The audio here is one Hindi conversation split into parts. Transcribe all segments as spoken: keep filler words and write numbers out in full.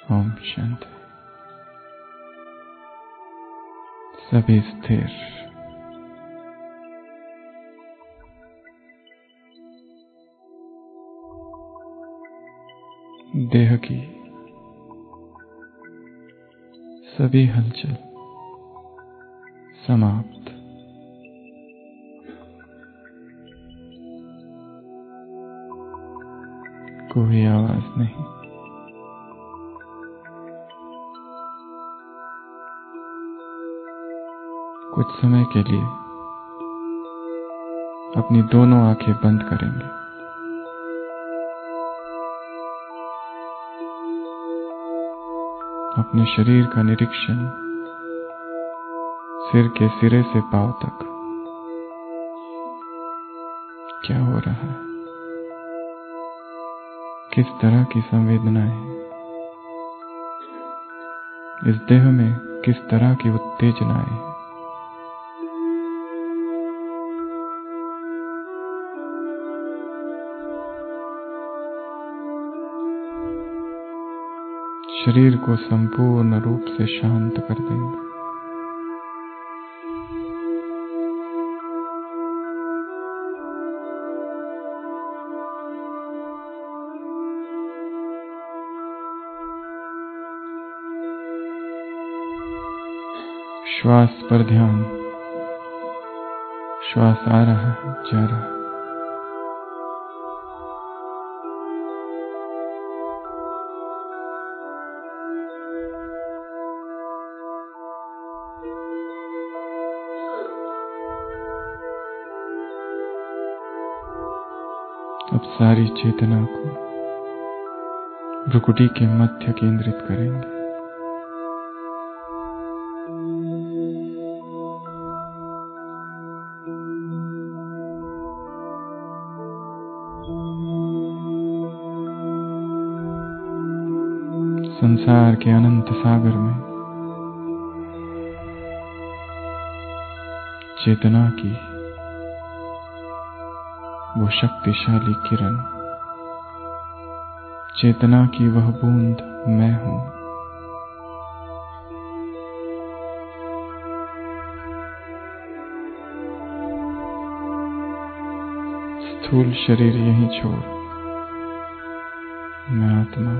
ओम शांति। सभी स्थिर। देह की सभी हलचल समाप्त। कोई आवाज नहीं। कुछ समय के लिए अपनी दोनों आंखें बंद करेंगे। अपने शरीर का निरीक्षण सिर के सिरे से पांव तक क्या हो रहा है, किस तरह की संवेदनाएं हैं, इस देह में किस तरह की उत्तेजनाएं हैं। शरीर को संपूर्ण रूप से शांत कर देंगे। श्वास पर ध्यान। श्वास आ रहा है, जा रहा है। अब सारी चेतना को भ्रुकुटी के मध्य केंद्रित करेंगे। संसार के अनंत सागर में चेतना की वो शक्तिशाली किरण, चेतना की वह बूंद मैं हूं। स्थूल शरीर यहीं छोड़ मैं आत्मा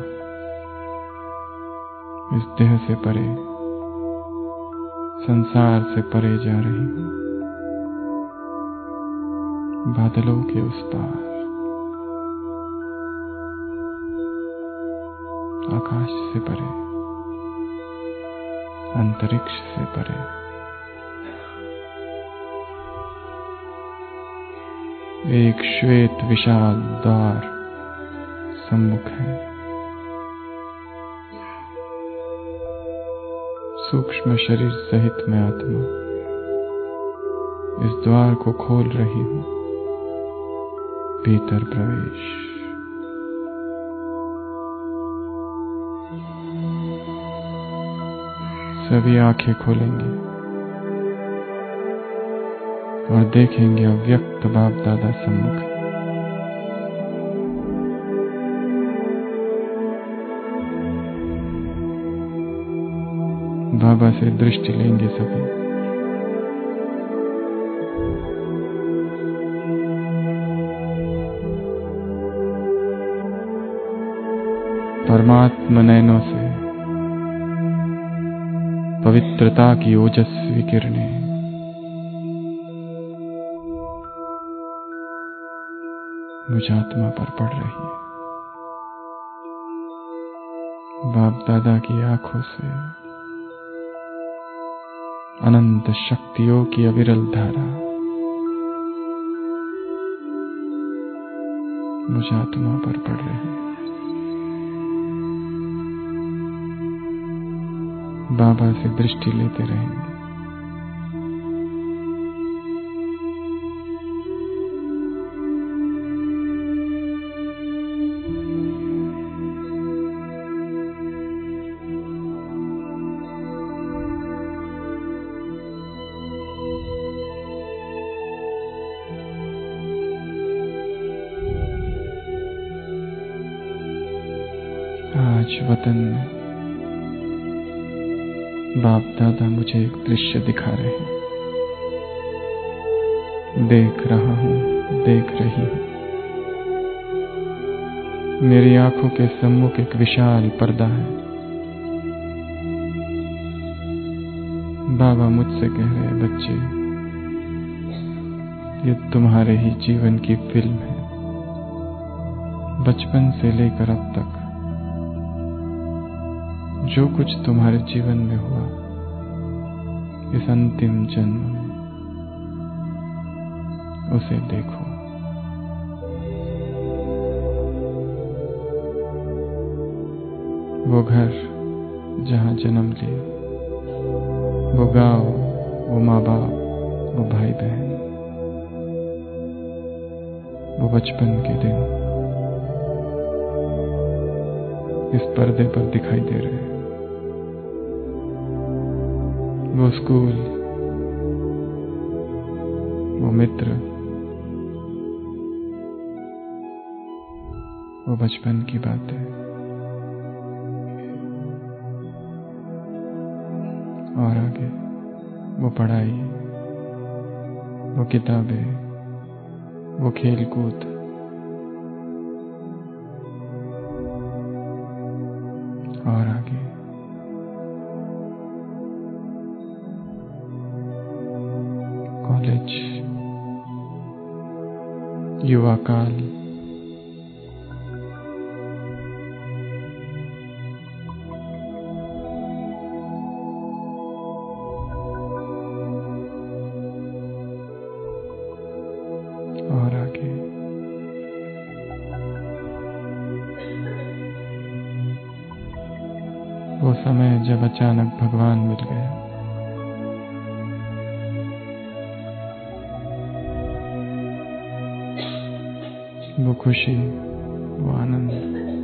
इस देह से परे, संसार से परे जा रही हूं। बादलों के उस पार, आकाश से परे, अंतरिक्ष से परे। एक श्वेत विशाल द्वार सम्मुख है। सूक्ष्म शरीर सहित मैं आत्मा इस द्वार को खोल रही हूं। भीतर प्रवेश। सभी आंखें खोलेंगे और देखेंगे अव्यक्त बाप दादा सम्मुख। बाबा से दृष्टि लेंगे सभी। परमात्मा नयनों से पवित्रता की ओजस्वी किरणें मुझ आत्मा पर पड़ रही है। बाप दादा की आंखों से अनंत शक्तियों की अविरल धारा मुझ आत्मा पर पड़ रही है। बाबा से दृष्टि लेते रहेंगे। आज वतन में बाप दादा मुझे एक दृश्य दिखा रहे हैं। देख रहा हूँ, देख रही हूँ। मेरी आंखों के सम्मुख एक विशाल पर्दा है। बाबा मुझसे कह रहे हैं, बच्चे, ये तुम्हारे ही जीवन की फिल्म है। बचपन से लेकर अब तक जो कुछ तुम्हारे जीवन में हुआ, इस अंतिम जन्म में, उसे देखो। वो घर जहाँ जन्म लिया, वो गांव, वो माँ बाप, वो भाई बहन, वो बचपन के दिन इस पर्दे पर दिखाई दे रहे हैं। वो स्कूल, वो मित्र, वो बचपन की बातें, और आगे वो पढ़ाई, वो किताबें, वो खेल कूद, और आगे कॉलेज, युवा काल, और आगे वो समय जब अचानक भगवान मिल गया। वो खुशी, वो आनंद,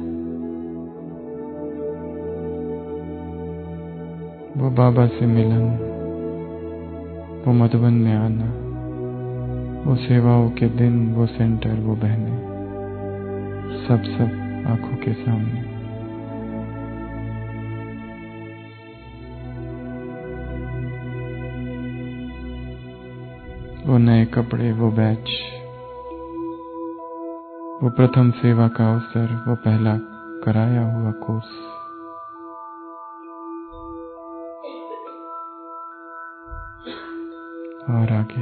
वो बाबा से मिलन, वो मधुबन में आना, वो सेवाओं के दिन, वो सेंटर, वो बहनें, सब सब आंखों के सामने। वो नए कपड़े, वो बैच, वो प्रथम सेवा का अवसर, वो पहला कराया हुआ कोर्स, और आगे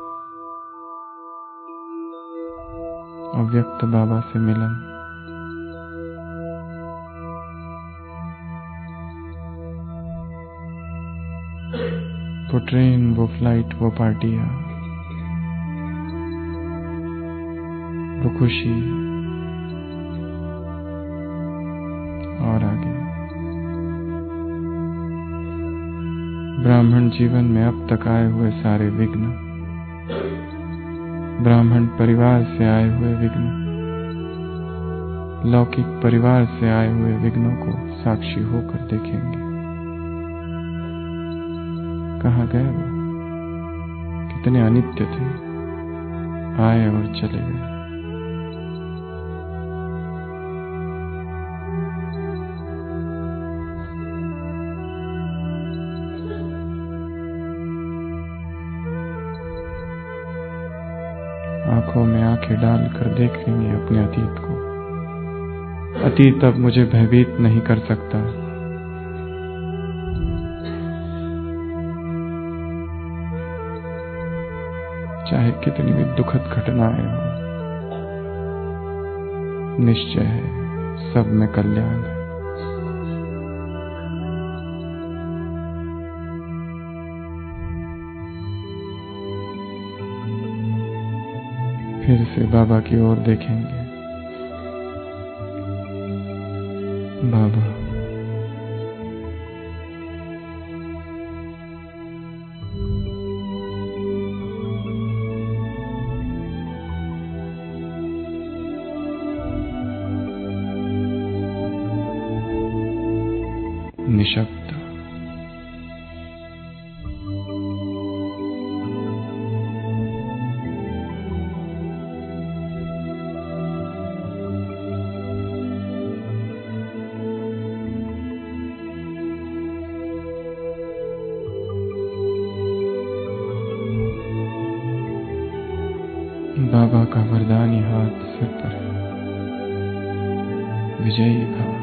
अव्यक्त बाबा से मिलन, वो ट्रेन, वो फ्लाइट, वो पार्टियां, वो खुशी, और आगे ब्राह्मण जीवन में अब तक आए हुए सारे विघ्न, ब्राह्मण परिवार से आए हुए विघ्न, लौकिक परिवार से आए हुए विघ्नों को साक्षी होकर देखेंगे। कहाँ गए वो? कितने अनित्य थे, आए और चले गए। आंखों में आंखें डालकर देखेंगे अपने अतीत को। अतीत अब मुझे भयभीत नहीं कर सकता। चाहे कितनी भी दुखद घटनाएं हो, निश्चय है सब में कल्याण है। फिर से बाबा की ओर देखेंगे। बाबा, निशब्द, बाबा का वरदानी हाथ सिर पर है। विजयी भव।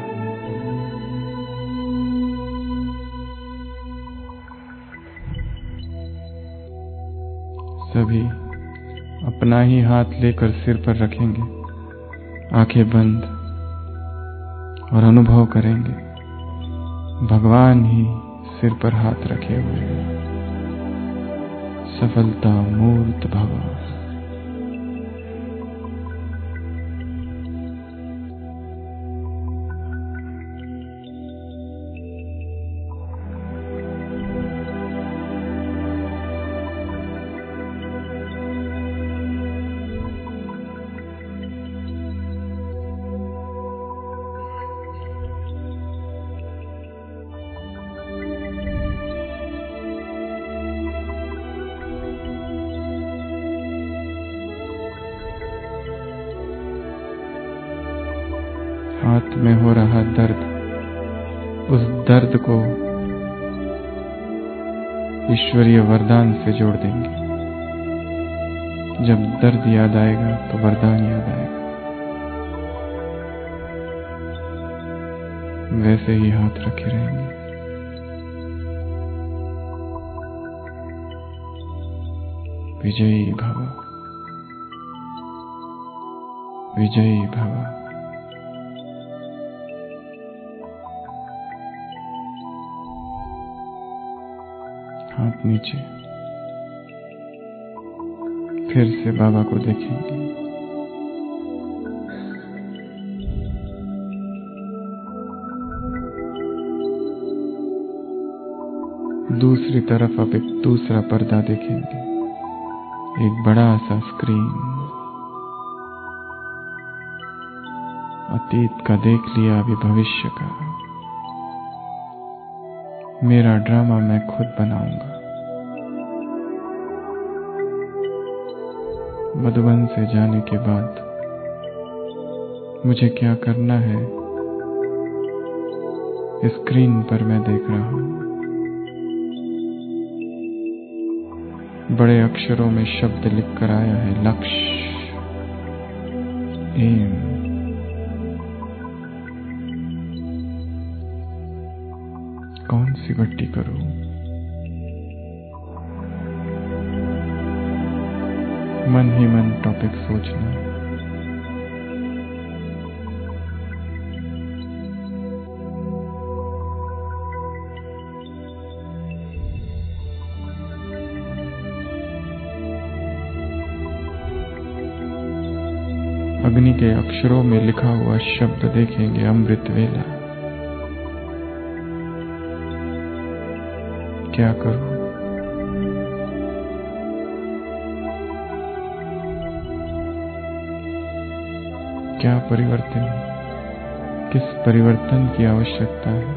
सभी अपना ही हाथ लेकर सिर पर रखेंगे, आंखें बंद, और अनुभव करेंगे भगवान ही सिर पर हाथ रखे हुए हैं। सफलता मूर्त भव। हाथ में हो रहा दर्द, उस दर्द को ईश्वरीय वरदान से जोड़ देंगे। जब दर्द याद आएगा तो वरदान याद आएगा। वैसे ही हाथ रखे रहेंगे। विजयी भव, विजयी भव। हाथ नीचे। फिर से बाबा को देखेंगे। दूसरी तरफ अब एक दूसरा पर्दा देखेंगे, एक बड़ा सा स्क्रीन। अतीत का देख लिया, अभी भविष्य का। मेरा ड्रामा मैं खुद बनाऊंगा। मधुबन से जाने के बाद मुझे क्या करना है, स्क्रीन पर मैं देख रहा हूं। बड़े अक्षरों में शब्द लिखकर आया है, लक्ष्य, एम। कौन सी गट्टी करूं? मन ही मन टॉपिक सोचना। अग्नि के अक्षरों में लिखा हुआ शब्द देखेंगे, अमृत वेला। क्या करूं? क्या परिवर्तन, किस परिवर्तन की आवश्यकता है?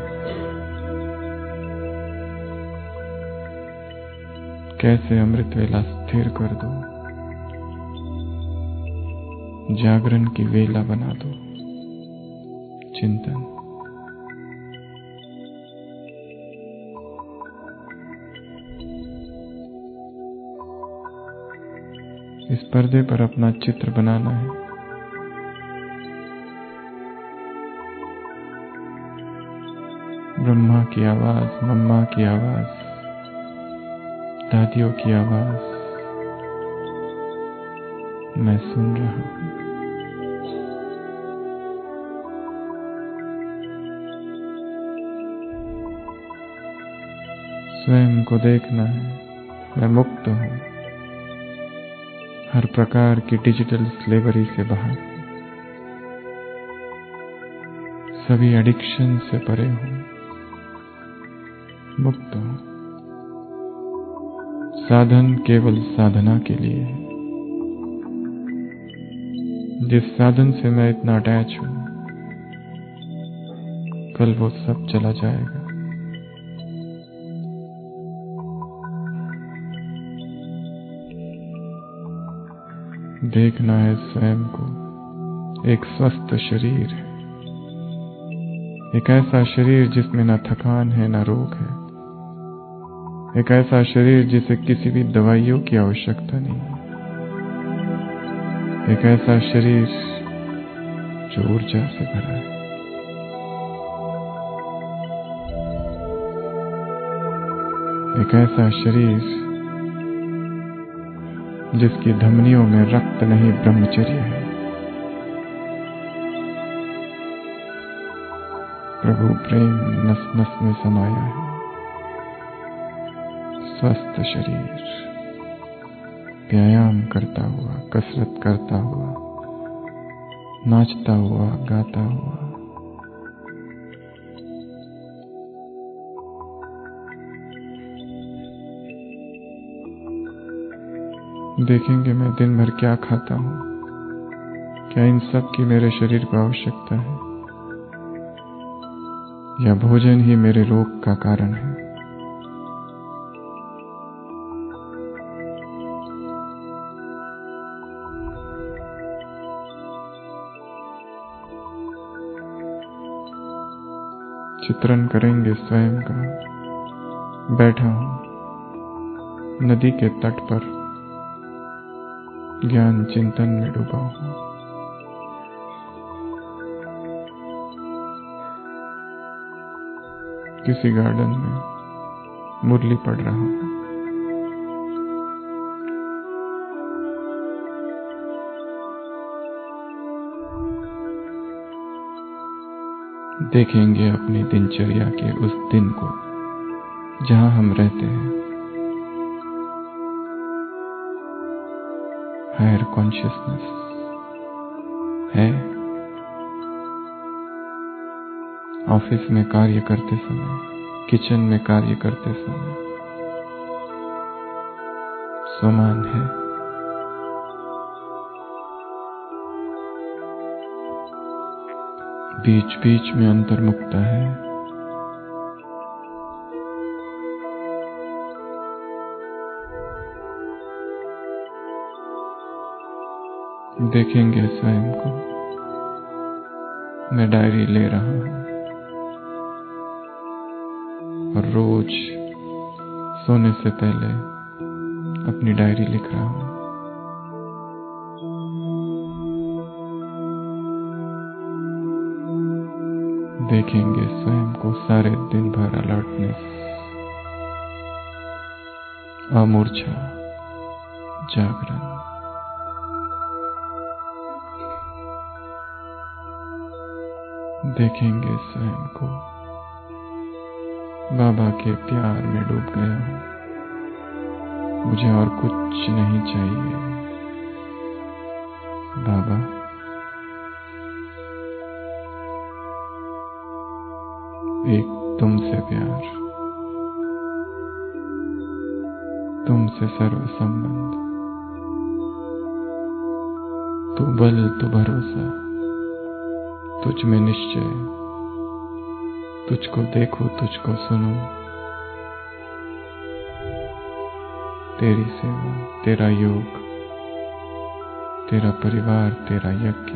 कैसे अमृत वेला स्थिर कर दो, जागरण की वेला बना दो। चिंतन। इस पर्दे पर अपना चित्र बनाना है। ब्रह्मा की आवाज, मम्मा की आवाज, दादियों की आवाज मैं सुन रहा हूं। स्वयं को देखना है, मैं मुक्त हूं हर प्रकार की डिजिटल स्लेवरी से बाहर, सभी एडिक्शन से परे हूं, मुक्त हूं। साधन केवल साधना के लिए है। जिस साधन से मैं इतना अटैच हूं, कल वो सब चला जाएगा। देखना है स्वयं को एक स्वस्थ शरीर है, एक ऐसा शरीर जिसमें न थकान है न रोग है, एक ऐसा शरीर जिसे किसी भी दवाइयों की आवश्यकता नहीं है। एक ऐसा शरीर जो ऊर्जा से भरा है, एक ऐसा शरीर जिसकी धमनियों में रक्त नहीं ब्रह्मचर्य है। प्रभु प्रेम नस नस में समाया है। स्वस्थ शरीर व्यायाम करता हुआ, कसरत करता हुआ, नाचता हुआ, गाता हुआ, देखेंगे मैं दिन भर क्या खाता हूं, क्या इन सब की मेरे शरीर को आवश्यकता है, या भोजन ही मेरे रोग का कारण है। चित्रण करेंगे स्वयं का। बैठा हूं नदी के तट पर, ज्ञान चिंतन में डूबा हूं। किसी गार्डन में मुरली पढ़ रहा हूं। देखेंगे अपनी दिनचर्या के उस दिन को जहां हम रहते हैं। हायर कॉन्शियसनेस है। ऑफिस में कार्य करते समय, किचन में कार्य करते समय समान है। बीच बीच में अंतर्मुखता है। देखेंगे स्वयं को। मैं डायरी ले रहा हूं और रोज सोने से पहले अपनी डायरी लिख रहा हूं। देखेंगे स्वयं को सारे दिन भर अलर्टनेस, अमूर्छा, जागरण। देखेंगे स्वयं को बाबा के प्यार में डूब गया हूं। मुझे और कुछ नहीं चाहिए। बाबा एक तुमसे प्यार, तुमसे सर्व संबंध, तू बल तू भरोसा, तुझ में निश्चय, तुझको देखो तुझको सुनो, तेरी सेवा तेरा योग, तेरा परिवार तेरा यज्ञ,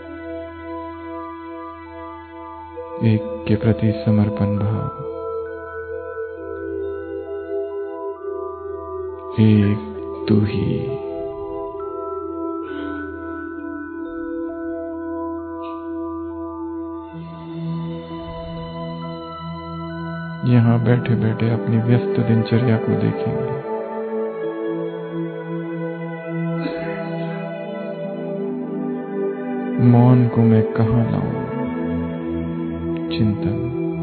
एक के प्रति समर्पण भाव, एक तू ही। यहाँ बैठे बैठे अपनी व्यस्त दिनचर्या को देखेंगे। मौन को मैं कहाँ लाऊं? चिंतन।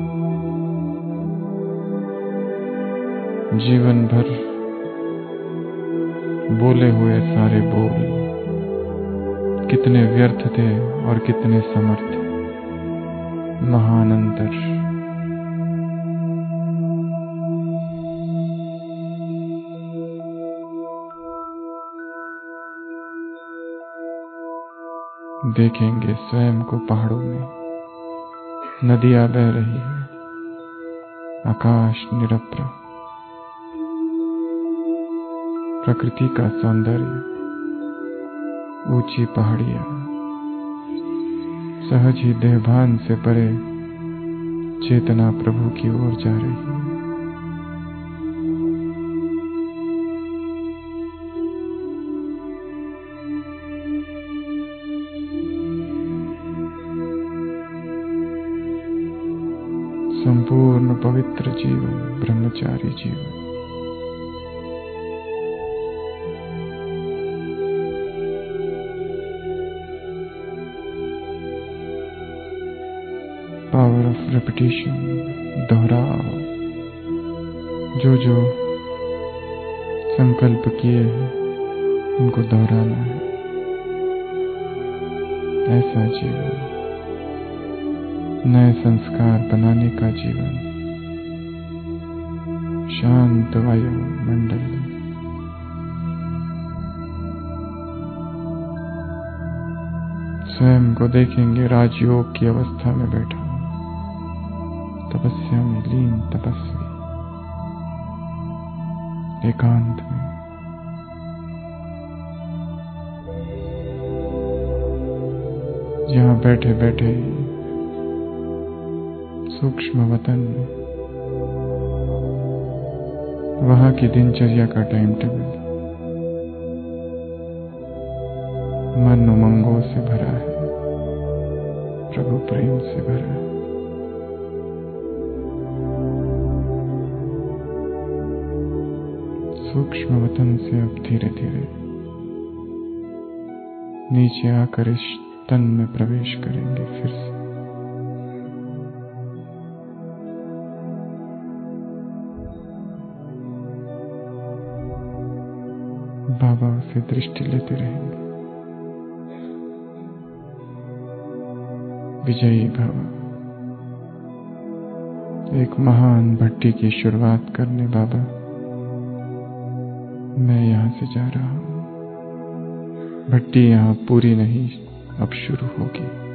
जीवन भर बोले हुए सारे बोल कितने व्यर्थ थे और कितने समर्थ। महान अंतर। देखेंगे स्वयं को पहाड़ों में। नदियां बह रही है, आकाश निरप्र, प्रकृति का सौंदर्य, ऊंची पहाड़ियां, सहज ही देहभान से परे चेतना प्रभु की ओर जा रही है। संपूर्ण पवित्र जीवन, ब्रह्मचारी जीवन। पावर ऑफ रेपिटेशन, दोहराओ। जो जो संकल्प किए हैं उनको दोहराना है। ऐसा जीवन, नए संस्कार बनाने का जीवन, शांत वायुमंडल, स्वयं को देखेंगे राजयोग की अवस्था में बैठा, तपस्या में लीन तपस्वी, एकांत में। यहाँ बैठे बैठे सूक्ष्म वतन में, वहां की दिनचर्या का टाइम टेबल मन उमंगों से भरा है, प्रभु प्रेम से भरा है। सूक्ष्म वतन से अब धीरे धीरे नीचे आकर इस तन में प्रवेश करेंगे फिर से। बाबा से दृष्टि लेते रहेंगे। विजयी भव। एक महान भट्टी की शुरुआत करने बाबा मैं यहां से जा रहा हूं। भट्टी यहां पूरी नहीं, अब शुरू होगी।